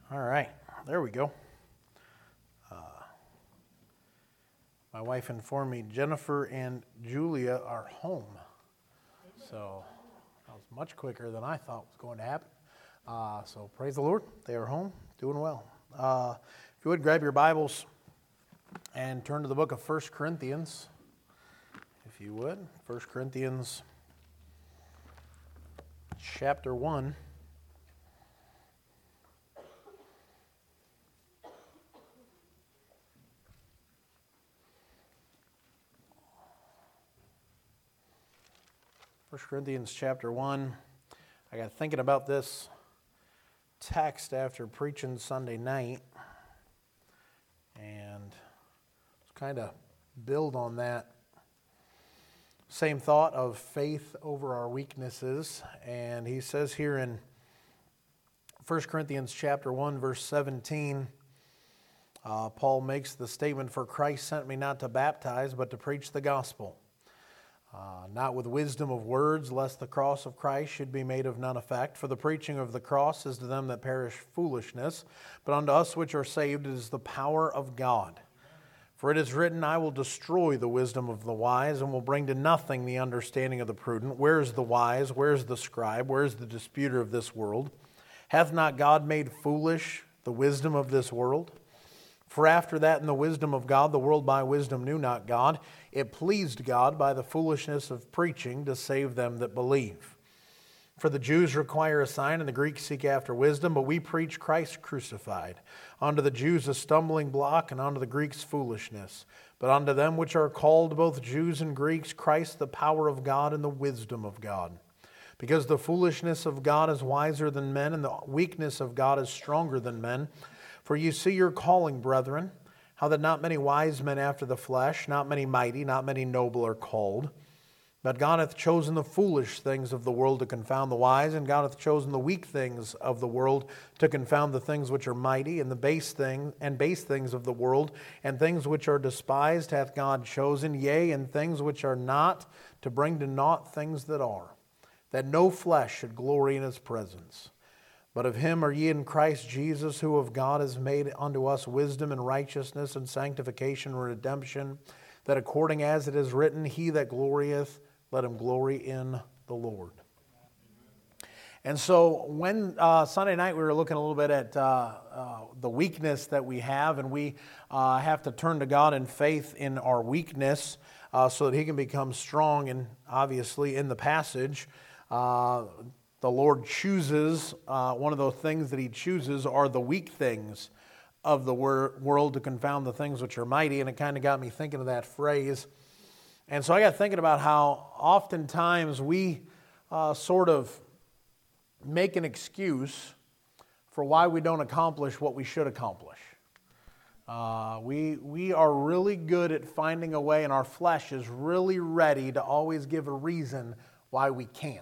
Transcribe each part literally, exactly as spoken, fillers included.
All right, there we go. Uh, my wife informed me Jennifer and Julia are home. So that was much quicker than I thought was going to happen. Uh, so praise the Lord, they are home, doing well. Uh, if you would, grab your Bibles and turn to the book of First Corinthians, if you would. First Corinthians chapter one. First Corinthians chapter one. I got thinking about this text after preaching Sunday night, and kind of build on that same thought of faith over our weaknesses. And he says here in First Corinthians chapter one, verse seventeen, uh, Paul makes the statement, "For Christ sent me not to baptize, but to preach the gospel. Uh, not with wisdom of words, lest the cross of Christ should be made of none effect. For the preaching of the cross is to them that perish foolishness, but unto us which are saved it is the power of God. For it is written, I will destroy the wisdom of the wise, and will bring to nothing the understanding of the prudent. Where is the wise? Where is the scribe? Where is the disputer of this world? Hath not God made foolish the wisdom of this world? For after that, in the wisdom of God, the world by wisdom knew not God. It pleased God by the foolishness of preaching to save them that believe. For the Jews require a sign, and the Greeks seek after wisdom, but we preach Christ crucified. Unto the Jews a stumbling block, and unto the Greeks foolishness. But unto them which are called, both Jews and Greeks, Christ the power of God and the wisdom of God. Because the foolishness of God is wiser than men, and the weakness of God is stronger than men. For you see your calling, brethren, how that not many wise men after the flesh, not many mighty, not many noble are called. But God hath chosen the foolish things of the world to confound the wise, and God hath chosen the weak things of the world to confound the things which are mighty, and the base thing and base things of the world, and things which are despised hath God chosen, yea, and things which are not, to bring to naught things that are, that no flesh should glory in his presence. But of him are ye in Christ Jesus, who of God is made unto us wisdom and righteousness and sanctification and redemption, that according as it is written, he that glorieth, let him glory in the Lord." And so when uh, Sunday night we were looking a little bit at uh, uh, the weakness that we have, and we uh, have to turn to God in faith in our weakness uh, so that he can become strong. And obviously in the passage, uh, the Lord chooses, uh, one of those things that he chooses are the weak things of the wor- world to confound the things which are mighty. And it kind of got me thinking of that phrase. And so I got thinking about how oftentimes we uh, sort of make an excuse for why we don't accomplish what we should accomplish. Uh, we, we are really good at finding a way, and our flesh is really ready to always give a reason why we can't.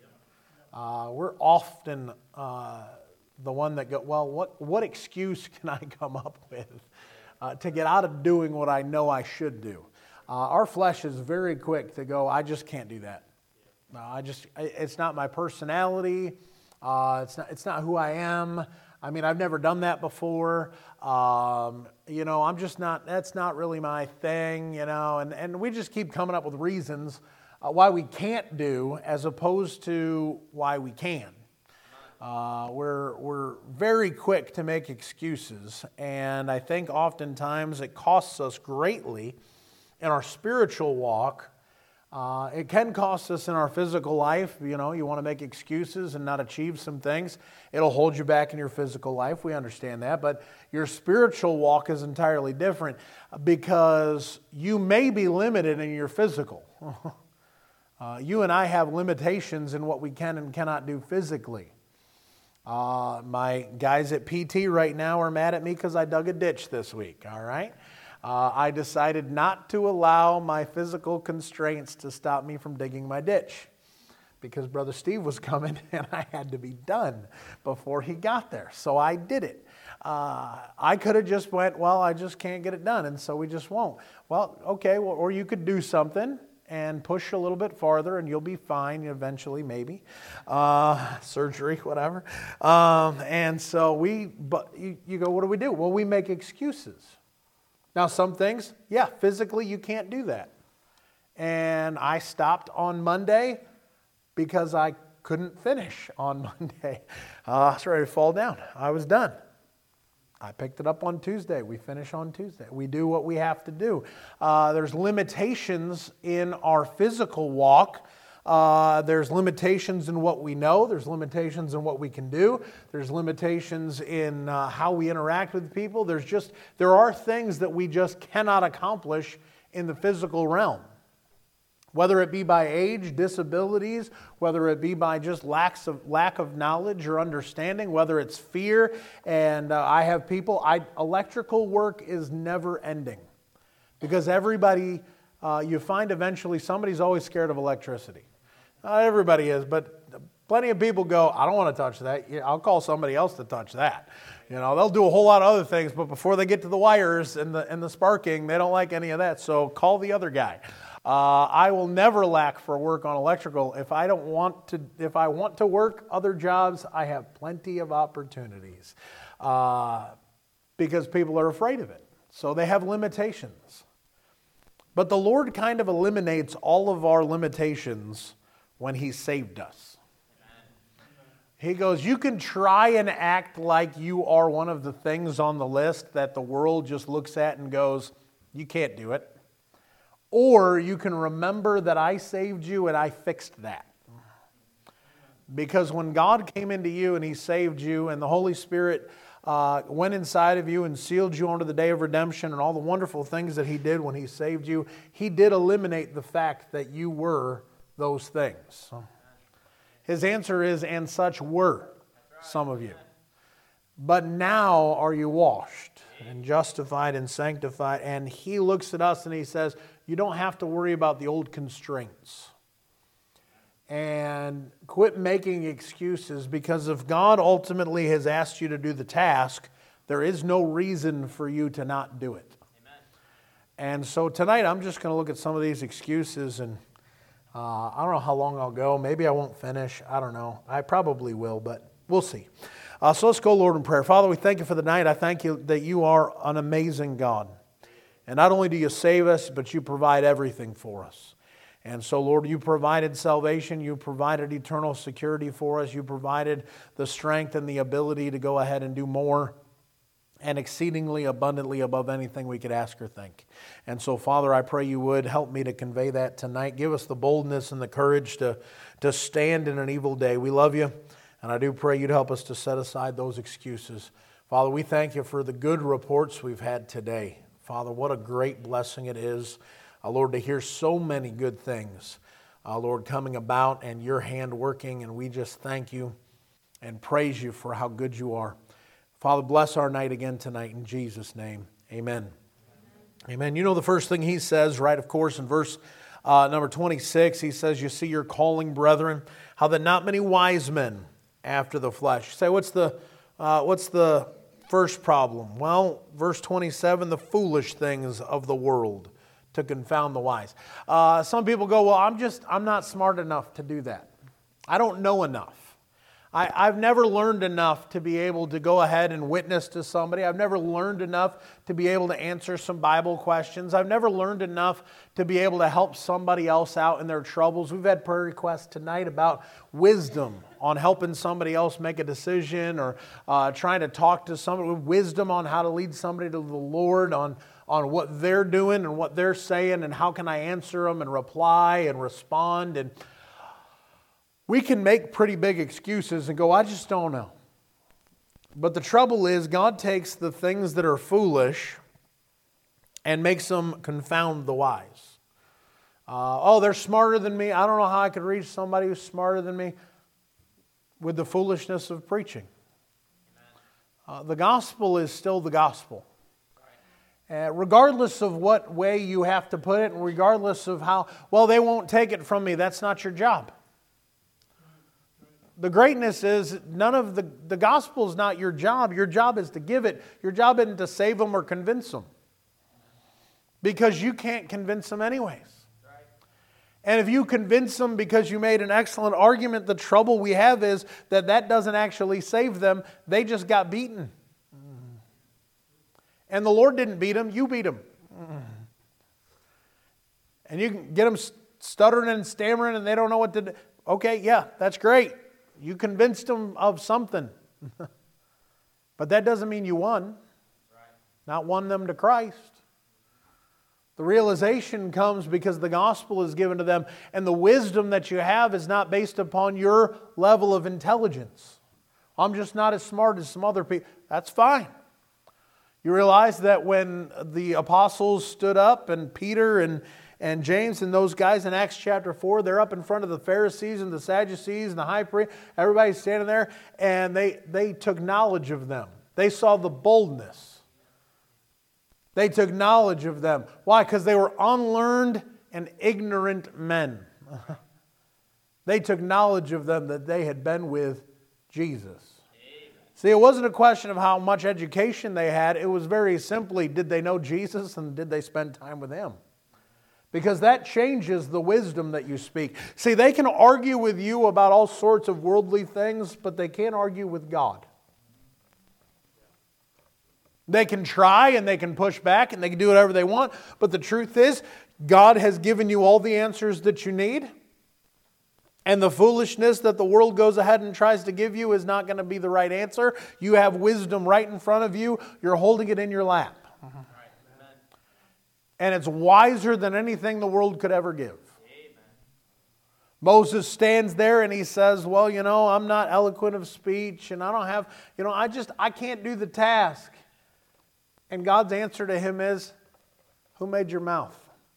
Uh, we're often uh, the one that go, well, what, what excuse can I come up with uh, to get out of doing what I know I should do? Uh, our flesh is very quick to go, I just can't do that. No, I just, it's not my personality. Uh, it's not, it's not who I am. I mean, I've never done that before. Um, you know, I'm just not, that's not really my thing, you know, and, and we just keep coming up with reasons Uh, why we can't do as opposed to why we can. Uh, we're, we're very quick to make excuses, and I think oftentimes it costs us greatly in our spiritual walk. Uh, it can cost us in our physical life. You know, you want to make excuses and not achieve some things. It'll hold you back in your physical life. We understand that. But your spiritual walk is entirely different because you may be limited in your physical. Uh, you and I have limitations in what we can and cannot do physically. Uh, my guys at P T right now are mad at me because I dug a ditch this week, all right? Uh, I decided not to allow my physical constraints to stop me from digging my ditch because Brother Steve was coming and I had to be done before he got there. So I did it. Uh, I could have just went, well, I just can't get it done, and so we just won't. Well, okay, well, or you could do something and push a little bit farther and you'll be fine eventually, maybe. Uh, surgery, whatever. Um, and so we, but you, you go, what do we do? Well, we make excuses. Now, some things, yeah, physically you can't do that. And I stopped on Monday because I couldn't finish on Monday. Uh, I was ready to fall down. I was done. I picked it up on Tuesday. We finish on Tuesday. We do what we have to do. Uh, there's limitations in our physical walk. Uh, there's limitations in what we know. There's limitations in what we can do. There's limitations in uh, how we interact with people. There's just, there are things that we just cannot accomplish in the physical realm. Whether it be by age, disabilities, whether it be by just lacks of, lack of knowledge or understanding, whether it's fear. And uh, I have people, I, electrical work is never ending. Because everybody, uh, you find eventually somebody's always scared of electricity. Not everybody is, but plenty of people go, I don't want to touch that. Yeah, I'll call somebody else to touch that. You know, they'll do a whole lot of other things, but before they get to the wires and the, and the sparking, they don't like any of that. So call the other guy. Uh, I will never lack for work on electrical. If I don't want to, if I want to work other jobs, I have plenty of opportunities uh, because people are afraid of it. So they have limitations. But the Lord kind of eliminates all of our limitations when He saved us. He goes, you can try and act like you are one of the things on the list that the world just looks at and goes, you can't do it. Or you can remember that I saved you and I fixed that. Because when God came into you and He saved you and the Holy Spirit uh, went inside of you and sealed you onto the day of redemption and all the wonderful things that He did when He saved you, He did eliminate the fact that you were those things. So His answer is, and such were some of you. But now are you washed and justified and sanctified. And He looks at us and He says, you don't have to worry about the old constraints. And quit making excuses, because if God ultimately has asked you to do the task, there is no reason for you to not do it. Amen. And so tonight I'm just going to look at some of these excuses, and uh, I don't know how long I'll go. Maybe I won't finish. I don't know. I probably will, but we'll see. Uh, so let's go, Lord, in prayer. Father, we thank You for the night. I thank You that You are an amazing God. And not only do You save us, but You provide everything for us. And so, Lord, You provided salvation. You provided eternal security for us. You provided the strength and the ability to go ahead and do more and exceedingly abundantly above anything we could ask or think. And so, Father, I pray You would help me to convey that tonight. Give us the boldness and the courage to, to stand in an evil day. We love You, and I do pray You'd help us to set aside those excuses. Father, we thank You for the good reports we've had today. Father, what a great blessing it is, uh, Lord, to hear so many good things, uh, Lord, coming about and Your hand working, and we just thank You and praise You for how good You are. Father, bless our night again tonight in Jesus' name. Amen. Amen. Amen. You know the first thing He says, right, of course, in verse uh, number twenty-six, He says, you see Your calling, brethren, how that not many wise men after the flesh. You say, what's the, uh, what's the first problem? Well, verse twenty-seven, the foolish things of the world to confound the wise. Uh, some people go, well, I'm just, I'm not smart enough to do that. I don't know enough. I, I've never learned enough to be able to go ahead and witness to somebody. I've never learned enough to be able to answer some Bible questions. I've never learned enough to be able to help somebody else out in their troubles. We've had prayer requests tonight about wisdom on helping somebody else make a decision, or uh, trying to talk to somebody with wisdom on how to lead somebody to the Lord, on, on what they're doing and what they're saying, and how can I answer them and reply and respond. And we can make pretty big excuses and go, I just don't know. But the trouble is, God takes the things that are foolish and makes them confound the wise. Uh, oh, they're smarter than me. I don't know how I could reach somebody who's smarter than me. With the foolishness of preaching. Uh, the gospel is still the gospel. Uh, regardless of what way you have to put it, and regardless of how, well, they won't take it from me. That's not your job. The greatness is none of the, the gospel is not your job. Your job is to give it. Your job isn't to save them or convince them. Because you can't convince them anyways. And if you convince them because you made an excellent argument, the trouble we have is that that doesn't actually save them. They just got beaten. And the Lord didn't beat them, you beat them. And you can get them stuttering and stammering and they don't know what to do. Okay, yeah, that's great. You convinced them of something. But that doesn't mean you won. Not won them to Christ. The realization comes because the gospel is given to them, and the wisdom that you have is not based upon your level of intelligence. I'm just not as smart as some other people. That's fine. You realize that when the apostles stood up, and Peter and, and James and those guys in Acts chapter four, they're up in front of the Pharisees and the Sadducees and the high priest. Everybody's standing there, and they, they took knowledge of them. They saw the boldness. They took knowledge of them. Why? Because they were unlearned and ignorant men. They took knowledge of them that they had been with Jesus. Amen. See, it wasn't a question of how much education they had. It was very simply, did they know Jesus and did they spend time with Him? Because that changes the wisdom that you speak. See, they can argue with you about all sorts of worldly things, but they can't argue with God. They can try and they can push back and they can do whatever they want. But the truth is, God has given you all the answers that you need. And the foolishness that the world goes ahead and tries to give you is not going to be the right answer. You have wisdom right in front of you. You're holding it in your lap. Mm-hmm. And it's wiser than anything the world could ever give. Amen. Moses stands there and he says, well, you know, I'm not eloquent of speech and I don't have, you know, I just, I can't do the task. And God's answer to him is, who made your mouth?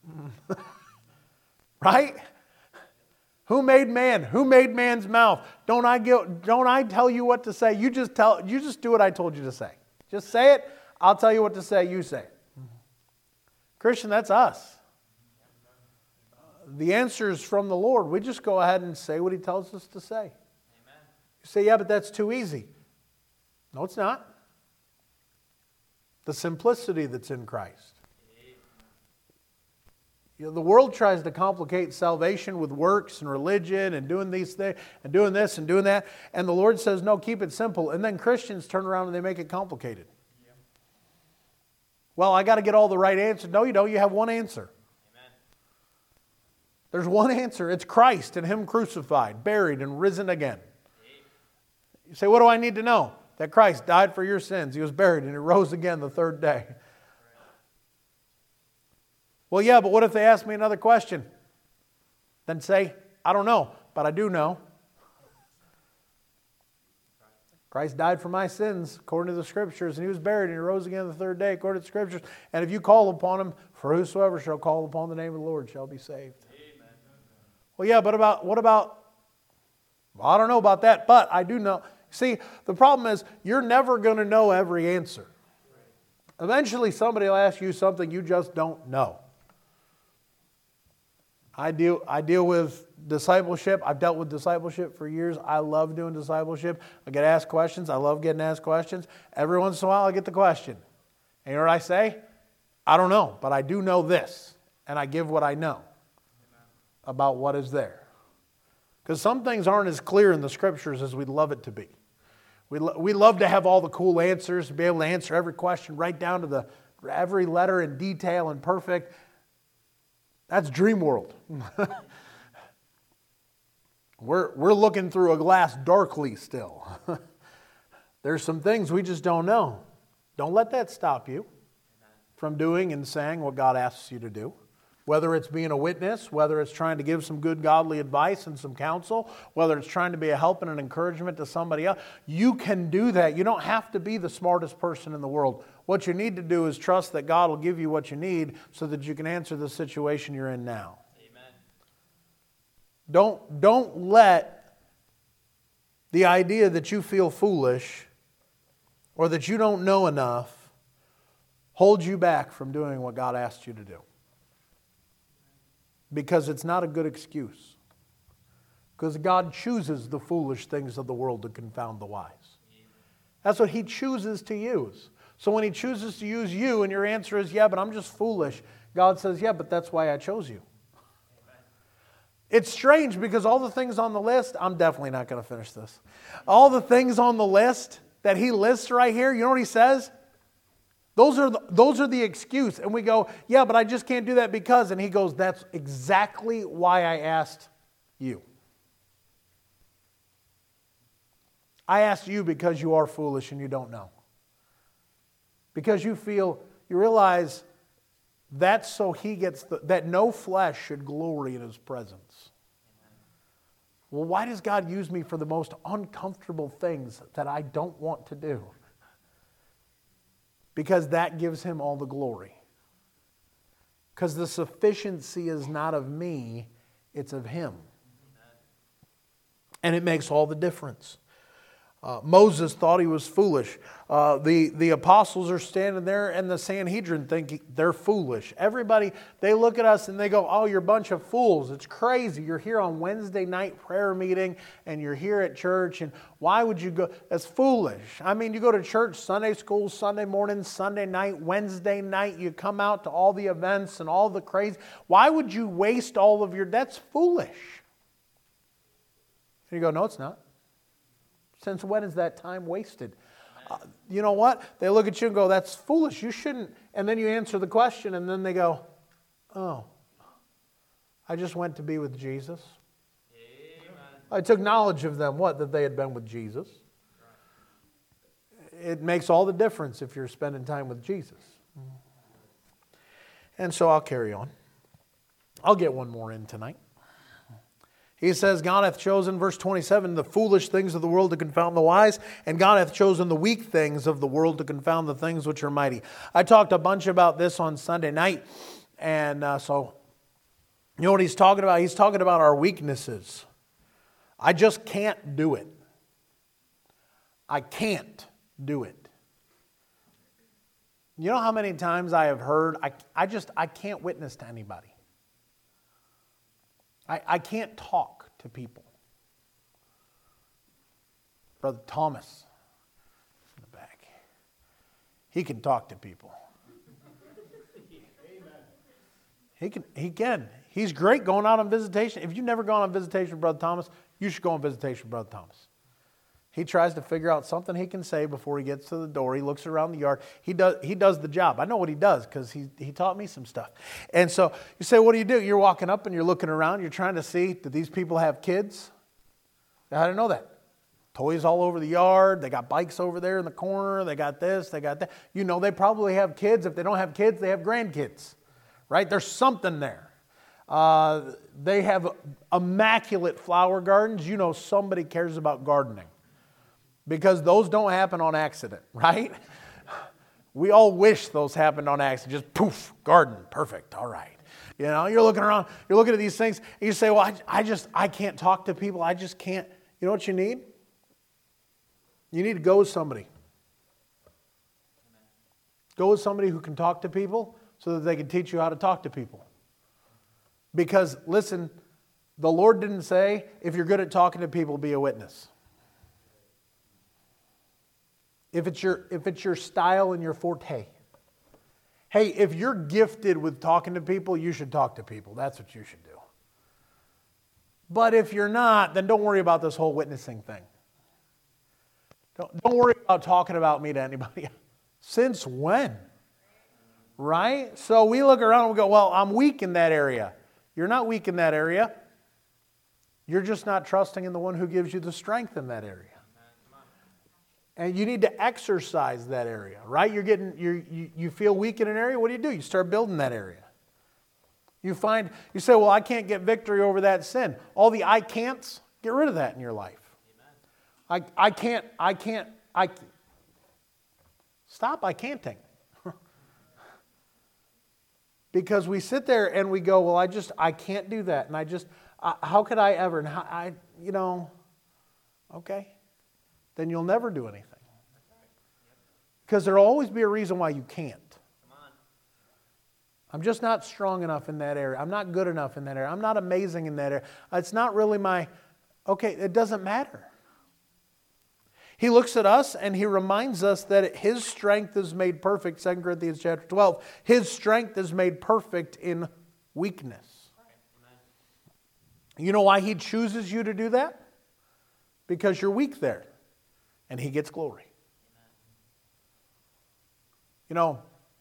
Right? Who made man? Who made man's mouth? Don't I give, don't I tell you what to say? You just tell, you just do what I told you to say. Just say it. I'll tell you what to say. You say it. Christian, that's us. The answer is from the Lord. We just go ahead and say what He tells us to say. Amen. You say, yeah, but that's too easy. No, it's not. The simplicity that's in Christ. You know, the world tries to complicate salvation with works and religion and doing these things and doing this and doing that. And the Lord says, no, keep it simple. And then Christians turn around and they make it complicated. Yeah. Well, I got to get all the right answers. No, you don't. You have one answer. Amen. There's one answer. It's Christ and Him crucified, buried, and risen again. Amen. You say, what do I need to know? That Christ died for your sins. He was buried and He rose again the third day. Well, yeah, but what if they ask me another question? Then say, I don't know, but I do know. Christ died for my sins according to the Scriptures, and He was buried and He rose again the third day according to the Scriptures. And if you call upon Him, for whosoever shall call upon the name of the Lord shall be saved. Amen. Well, yeah, but about what about, well, I don't know about that, but I do know. See, the problem is you're never going to know every answer. Eventually somebody will ask you something you just don't know. I deal, I deal with discipleship. I've dealt with discipleship for years. I love doing discipleship. I get asked questions. I love getting asked questions. Every once in a while I get the question. And you know what I say? I don't know, but I do know this. And I give what I know about what is there. Because some things aren't as clear in the Scriptures as we'd love it to be. We, lo- we love to have all the cool answers, to be able to answer every question right down to the every letter in detail and perfect. That's dream world. we're, we're looking through a glass darkly still. There's some things we just don't know. Don't let that stop you from doing and saying what God asks you to do. Whether it's being a witness, whether it's trying to give some good godly advice and some counsel, whether it's trying to be a help and an encouragement to somebody else, you can do that. You don't have to be the smartest person in the world. What you need to do is trust that God will give you what you need so that you can answer the situation you're in now. Amen. Don't, don't let the idea that you feel foolish or that you don't know enough hold you back from doing what God asked you to do. Because it's not a good excuse. Because God chooses the foolish things of the world to confound the wise. That's what He chooses to use. So when He chooses to use you and your answer is, yeah, but I'm just foolish, God says, yeah, but that's why I chose you. It's strange because all the things on the list, I'm definitely not going to finish this. All the things on the list that he lists right here, you know what he says? Those are the, those are the excuse. And we go, yeah, but I just can't do that because. And he goes, that's exactly why I asked you. I asked you because you are foolish and you don't know. Because you feel, you realize that's so he gets, the, that no flesh should glory in his presence. Well, why does God use me for the most uncomfortable things that I don't want to do? Because that gives him all the glory. Because the sufficiency is not of me, it's of him. And it makes all the difference. Uh, Moses thought he was foolish. Uh, the, the apostles are standing there and the Sanhedrin think they're foolish. Everybody, they look at us and they go, oh, you're a bunch of fools. It's crazy. You're here on Wednesday night prayer meeting and you're here at church. And why would you go? That's foolish. I mean, you go to church Sunday school, Sunday morning, Sunday night, Wednesday night. You come out to all the events and all the crazy. Why would you waste all of your, that's foolish. And you go, no, it's not. Since when is that time wasted? Uh, you know what? They look at you and go, that's foolish. You shouldn't. And then you answer the question and then they go, oh, I just went to be with Jesus. Amen. I took knowledge of them, what? That they had been with Jesus. It makes all the difference if you're spending time with Jesus. And so I'll carry on. I'll get one more in tonight. He says, God hath chosen, verse twenty-seven, the foolish things of the world to confound the wise, and God hath chosen the weak things of the world to confound the things which are mighty. I talked a bunch about this on Sunday night, and uh, so, you know what he's talking about? He's talking about our weaknesses. I just can't do it. I can't do it. You know how many times I have heard, I, I just, I can't witness to anybody. I, I can't talk to people. Brother Thomas in the back. He can talk to people. He can. He can. He's great going out on visitation. If you've never gone on visitation with Brother Thomas, you should go on visitation with Brother Thomas. He tries to figure out something he can say before he gets to the door. He looks around the yard. He does he does the job. I know what he does because he, he taught me some stuff. And so you say, what do you do? You're walking up and you're looking around. You're trying to see, do these people have kids? How do you know that? Toys all over the yard. They got bikes over there in the corner. They got this. They got that. You know they probably have kids. If they don't have kids, they have grandkids. Right? There's something there. Uh, they have immaculate flower gardens. You know somebody cares about gardening. Because those don't happen on accident, right? We all wish those happened on accident. Just poof, garden, perfect, all right. You know, you're looking around, you're looking at these things, and you say, well, I, I just, I can't talk to people. I just can't. You know what you need? You need to go with somebody. Go with somebody who can talk to people so that they can teach you how to talk to people. Because, listen, the Lord didn't say, if you're good at talking to people, be a witness. If it's your if it's your style and your forte. Hey, if you're gifted with talking to people, you should talk to people. That's what you should do. But if you're not, then don't worry about this whole witnessing thing. Don't, don't worry about talking about me to anybody. Since when? Right? So we look around and we go, well, I'm weak in that area. You're not weak in that area. You're just not trusting in the one who gives you the strength in that area. And you need to exercise that area, right? You're getting, you're, you you feel weak in an area. What do you do? You start building that area. You find, you say, well, I can't get victory over that sin. All the I can'ts, get rid of that in your life. Amen. I, I can't, I can't, I stop I can'ting. Because we sit there and we go, well, I just, I can't do that. And I just, I, how could I ever? And how, I, you know, okay. Then you'll never do anything. Because there will always be a reason why you can't. I'm just not strong enough in that area. I'm not good enough in that area. I'm not amazing in that area. It's not really my, okay, it doesn't matter. He looks at us and he reminds us that His strength is made perfect, Second Corinthians chapter twelve. His strength is made perfect in weakness. You know why He chooses you to do that? Because you're weak there. And He gets glory. You know,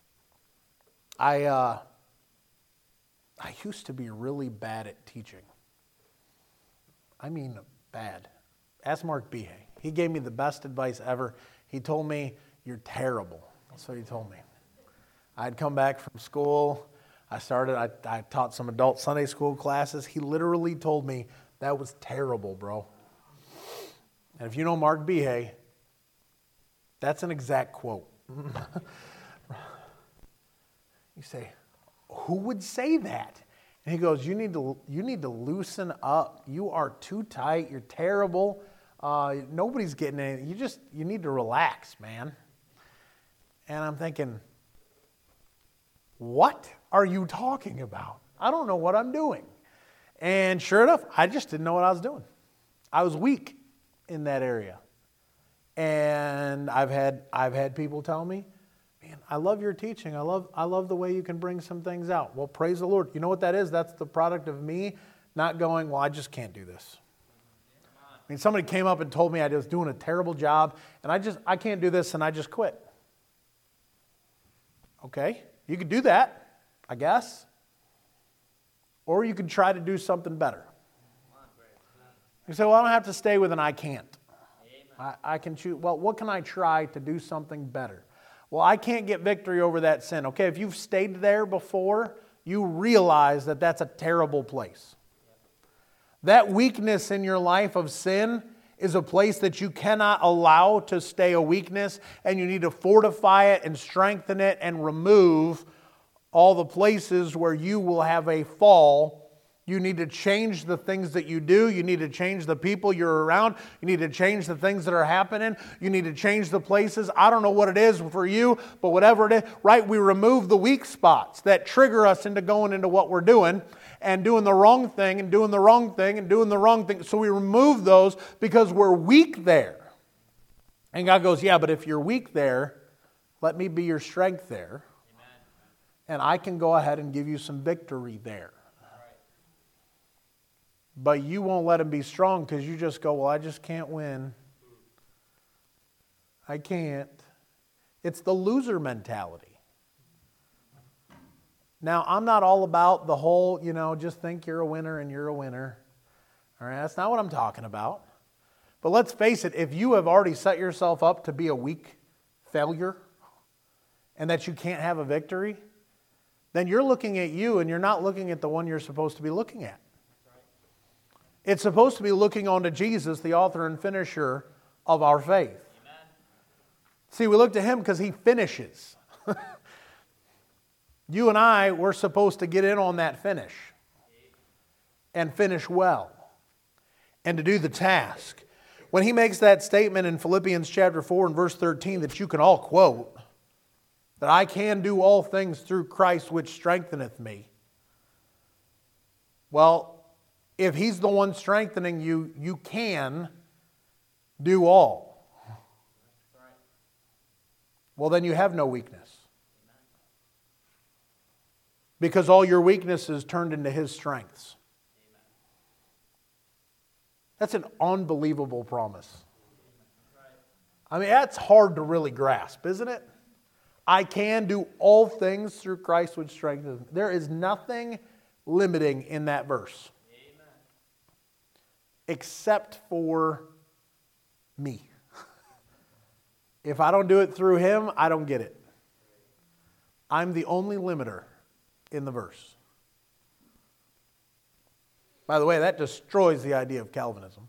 I uh, I used to be really bad at teaching. I mean bad. Ask Mark Behe. He gave me the best advice ever. He told me, you're terrible. That's what he told me. I'd come back from school. I started, I, I taught some adult Sunday school classes. He literally told me, that was terrible, bro. And if you know Mark Behe, that's an exact quote. You say, who would say that? And he goes, you need to you need to loosen up. You are too tight. You're terrible. Uh, nobody's getting anything. You just, you need to relax, man. And I'm thinking, what are you talking about? I don't know what I'm doing. And sure enough, I just didn't know what I was doing. I was weak in that area. And I've had I've had people tell me, man, I love your teaching. I love I love the way you can bring some things out. Well, praise the Lord. You know what that is? That's the product of me not going, well, I just can't do this. I mean, somebody came up and told me I was doing a terrible job, and I just I can't do this, and I just quit. Okay, you could do that, I guess. Or you could try to do something better. You say, well, I don't have to stay with an I can't. I, I can choose, well, what can I try to do something better? Well, I can't get victory over that sin. Okay, if you've stayed there before, you realize that that's a terrible place. That weakness in your life of sin is a place that you cannot allow to stay a weakness, and you need to fortify it and strengthen it and remove all the places where you will have a fall. You need to change the things that you do. You need to change the people you're around. You need to change the things that are happening. You need to change the places. I don't know what it is for you, but whatever it is, right? We remove the weak spots that trigger us into going into what we're doing and doing the wrong thing and doing the wrong thing and doing the wrong thing. So we remove those because we're weak there. And God goes, yeah, but if you're weak there, let me be your strength there. Amen. And I can go ahead and give you some victory there. But you won't let him be strong because you just go, well, I just can't win. I can't. It's the loser mentality. Now, I'm not all about the whole, you know, just think you're a winner and you're a winner. All right, that's not what I'm talking about. But let's face it, if you have already set yourself up to be a weak failure and that you can't have a victory, then you're looking at you and you're not looking at the one you're supposed to be looking at. It's supposed to be looking on to Jesus, the author and finisher of our faith. Amen. See, we look to Him because He finishes. You and I, we're supposed to get in on that finish and finish well and to do the task. When He makes that statement in Philippians chapter four and verse thirteen that you can all quote, that I can do all things through Christ which strengtheneth me. Well, if He's the one strengthening you, you can do all. Well, then you have no weakness. Because all your weaknesses turned into His strengths. That's an unbelievable promise. I mean, that's hard to really grasp, isn't it? I can do all things through Christ which strengthens me. There is nothing limiting in that verse. Except for me. If I don't do it through Him, I don't get it. I'm the only limiter in the verse. By the way, that destroys the idea of Calvinism.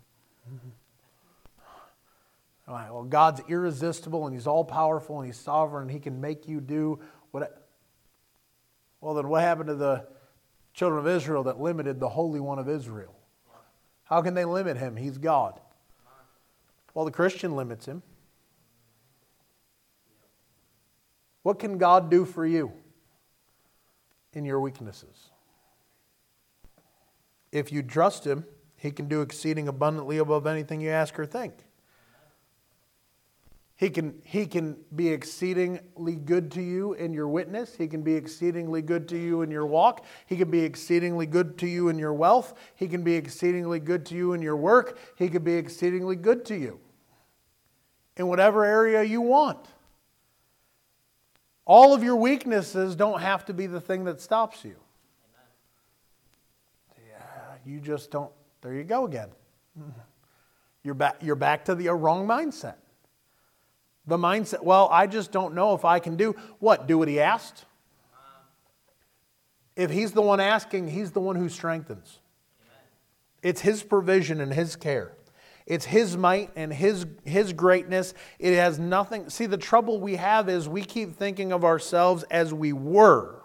All right, well, God's irresistible and He's all-powerful and He's sovereign and He can make you do what... Well, then what happened to the children of Israel that limited the Holy One of Israel? How can they limit Him? He's God. Well, the Christian limits Him. What can God do for you in your weaknesses? If you trust Him, He can do exceeding abundantly above anything you ask or think. He can, he can be exceedingly good to you in your witness. He can be exceedingly good to you in your walk. He can be exceedingly good to you in your wealth. He can be exceedingly good to you in your work. He can be exceedingly good to you in whatever area you want. All of your weaknesses don't have to be the thing that stops you. Yeah, you just don't. There you go again. You're back, you're back to the wrong mindset. The mindset, well, I just don't know if I can do what? Do what he asked? If he's the one asking, he's the one who strengthens. It's his provision and his care. It's his might and his, his greatness. It has nothing. See, the trouble we have is we keep thinking of ourselves as we were,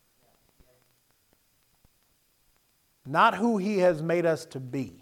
not who he has made us to be.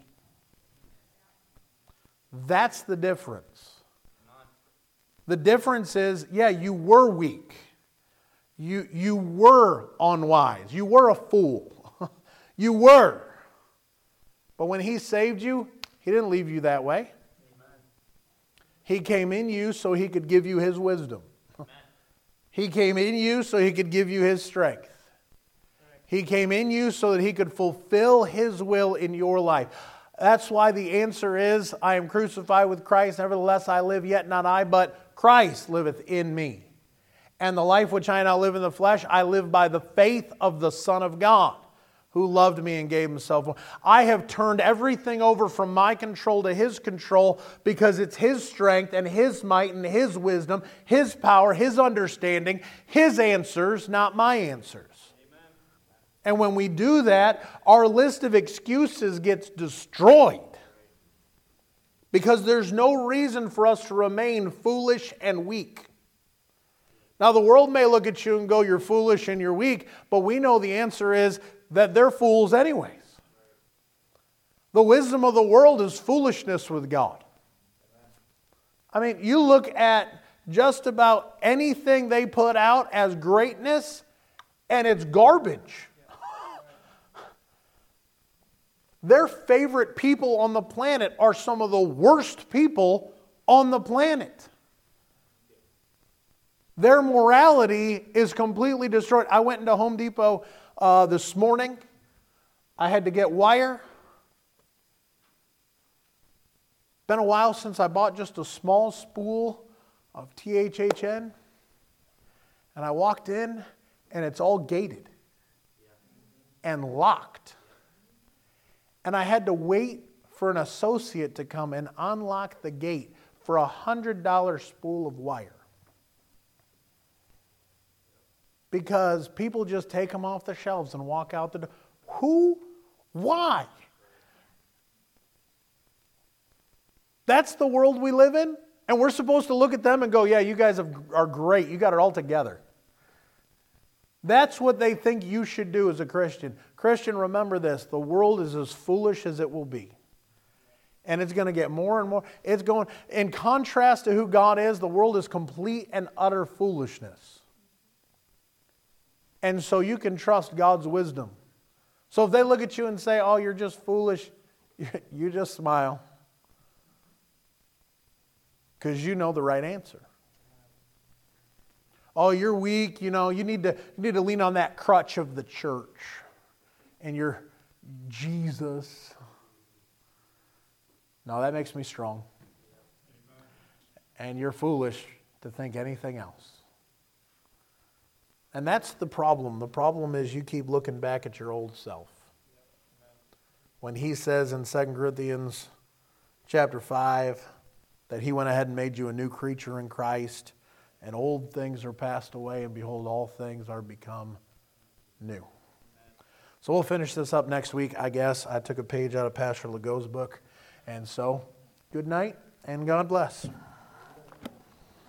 That's the difference. The difference is, yeah, you were weak. You, you were unwise. You were a fool. You were. But when he saved you, he didn't leave you that way. Amen. He came in you so he could give you his wisdom. Amen. He came in you so he could give you his strength. He came in you so that he could fulfill his will in your life. That's why the answer is, I am crucified with Christ, nevertheless I live, yet not I, but Christ liveth in me. And the life which I now live in the flesh, I live by the faith of the Son of God, who loved me and gave himself. I have turned everything over from my control to his control because it's his strength and his might and his wisdom, his power, his understanding, his answers, not my answers. And when we do that, our list of excuses gets destroyed. Because there's no reason for us to remain foolish and weak. Now the world may look at you and go, you're foolish and you're weak, but we know the answer is that they're fools anyways. The wisdom of the world is foolishness with God. I mean, you look at just about anything they put out as greatness, and it's garbage. Their favorite people on the planet are some of the worst people on the planet. Their morality is completely destroyed. I went into Home Depot uh, this morning. I had to get wire. Been a while since I bought just a small spool of T H H N. And I walked in, and it's all gated and locked. And I had to wait for an associate to come and unlock the gate for a one hundred dollars spool of wire. Because people just take them off the shelves and walk out the door. Who? Why? That's the world we live in? And we're supposed to look at them and go, yeah, you guys have, are great. You got it all together. That's what they think you should do as a Christian. Christian, remember this. The world is as foolish as it will be. And it's going to get more and more. It's going, in contrast to who God is, the world is complete and utter foolishness. And so you can trust God's wisdom. So if they look at you and say, oh, you're just foolish, you just smile. Because you know the right answer. Oh, you're weak, you know, you need to you need to lean on that crutch of the church. And you're Jesus. No, that makes me strong. And you're foolish to think anything else. And that's the problem. The problem is you keep looking back at your old self. When he says in Second Corinthians chapter five that he went ahead and made you a new creature in Christ, and old things are passed away, and behold, all things are become new. So we'll finish this up next week, I guess. I took a page out of Pastor Legault's book. And so, good night, and God bless.